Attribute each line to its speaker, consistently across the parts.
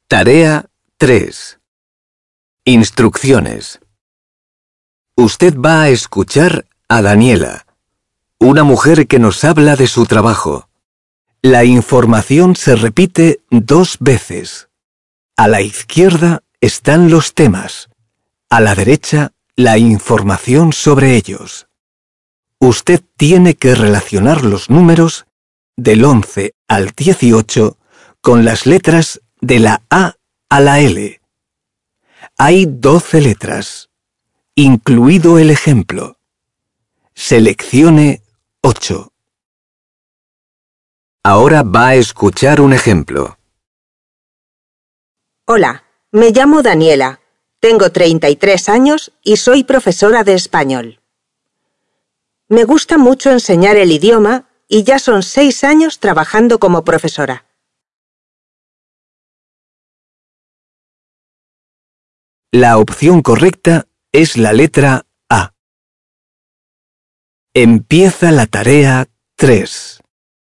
Speaker 1: Tarea 3. Instrucciones. Usted va a escuchar a Daniela, una mujer que nos habla de su trabajo. La información se repite 2 veces. A la izquierda están los temas. A la derecha, la información sobre ellos. Usted tiene que relacionar los números del 11 al 18 con las letras de la A a la L. Hay 12 letras, incluido el ejemplo. Seleccione 8. Ahora va a escuchar un ejemplo.
Speaker 2: Hola, me llamo Daniela, tengo 33 años y soy profesora de español. Me gusta mucho enseñar el idioma y ya son 6 años trabajando como profesora.
Speaker 1: La opción correcta es la letra A. Empieza la tarea 3.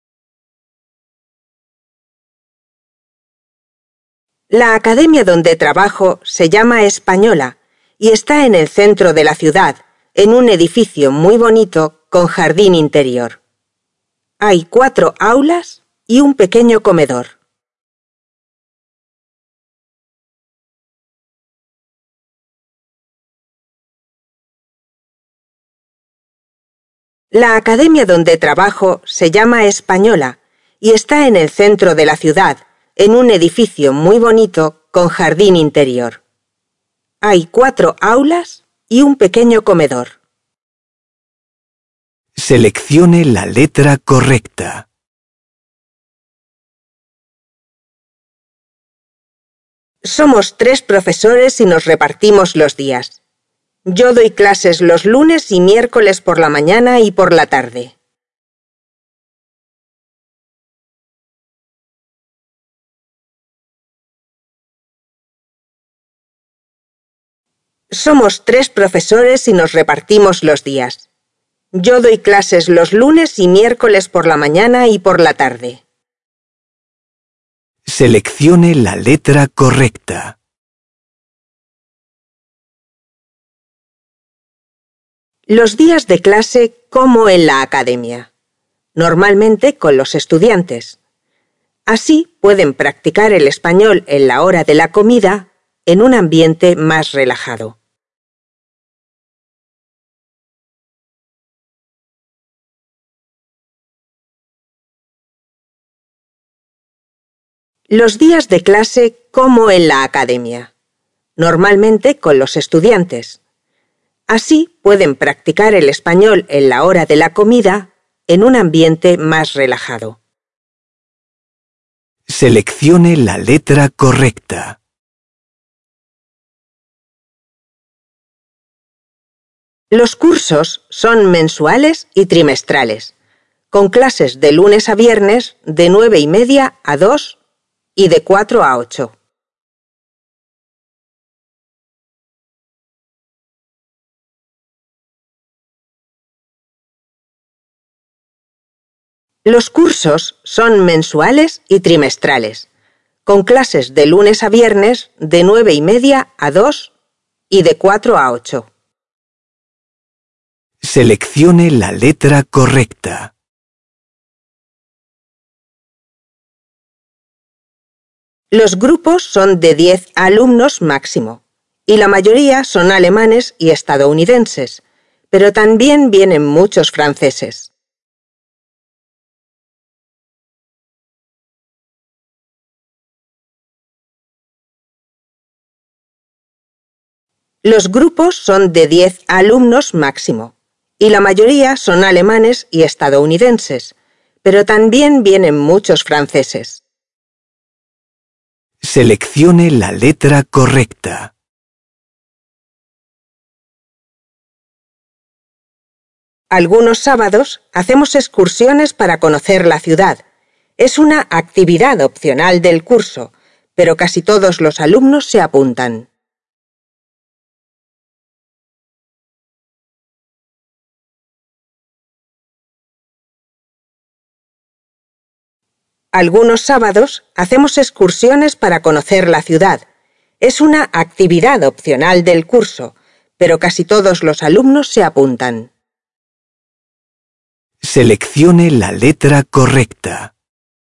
Speaker 2: La academia donde trabajo se llama Española y está en el centro de la ciudad, en un edificio muy bonito con jardín interior. Hay 4 aulas y un pequeño comedor. La academia donde trabajo se llama Española y está en el centro de la ciudad, en un edificio muy bonito con jardín interior. Hay 4 aulas y un pequeño comedor.
Speaker 1: Seleccione la letra correcta.
Speaker 2: Somos 3 profesores y nos repartimos los días. Yo doy clases los lunes y miércoles por la mañana y por la tarde. Somos 3 profesores y nos repartimos los días. Yo doy clases los lunes y miércoles por la mañana y por la tarde.
Speaker 1: Seleccione la letra correcta.
Speaker 2: Los días de clase como en la academia, normalmente con los estudiantes. Así pueden practicar el español en la hora de la comida en un ambiente más relajado. Los días de clase como en la academia, normalmente con los estudiantes. Así pueden practicar el español en la hora de la comida en un ambiente más relajado.
Speaker 1: Seleccione la letra correcta.
Speaker 2: Los cursos son mensuales y trimestrales, con clases de lunes a viernes de 9:30 a 2 y de 4 a 8. Los cursos son mensuales y trimestrales, con clases de lunes a viernes de 9:30 a 2 y de 4 a 8.
Speaker 1: Seleccione la letra correcta.
Speaker 2: Los grupos son de 10 alumnos máximo, y la mayoría son alemanes y estadounidenses, pero también vienen muchos franceses. Los grupos son de 10 alumnos máximo, y la mayoría son alemanes y estadounidenses, pero también vienen muchos franceses.
Speaker 1: Seleccione la letra correcta.
Speaker 2: Algunos sábados hacemos excursiones para conocer la ciudad. Es una actividad opcional del curso, pero casi todos los alumnos se apuntan. Algunos sábados hacemos excursiones para conocer la ciudad. Es una actividad opcional del curso, pero casi todos los alumnos se apuntan.
Speaker 1: Seleccione la letra correcta.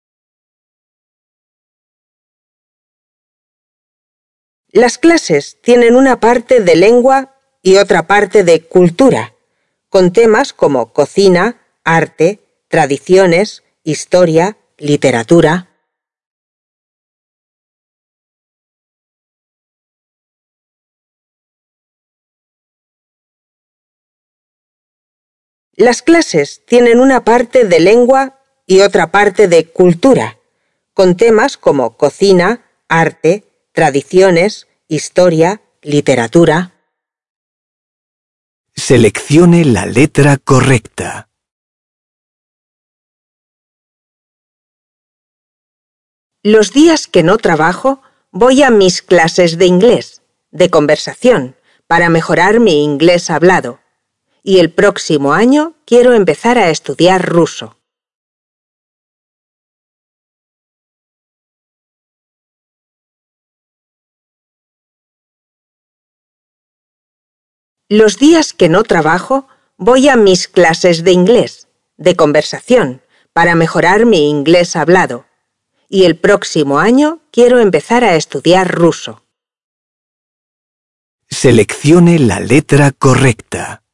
Speaker 2: Las clases tienen una parte de lengua y otra parte de cultura, con temas como cocina, arte, tradiciones, historia, literatura. Las clases tienen una parte de lengua y otra parte de cultura, con temas como cocina, arte, tradiciones, historia, literatura.
Speaker 1: Seleccione la letra correcta.
Speaker 2: Los días que no trabajo, voy a mis clases de inglés, de conversación, para mejorar mi inglés hablado. Y el próximo año quiero empezar a estudiar ruso. Los días que no trabajo, voy a mis clases de inglés, de conversación, para mejorar mi inglés hablado. Y el próximo año quiero empezar a estudiar ruso.
Speaker 1: Seleccione la letra correcta.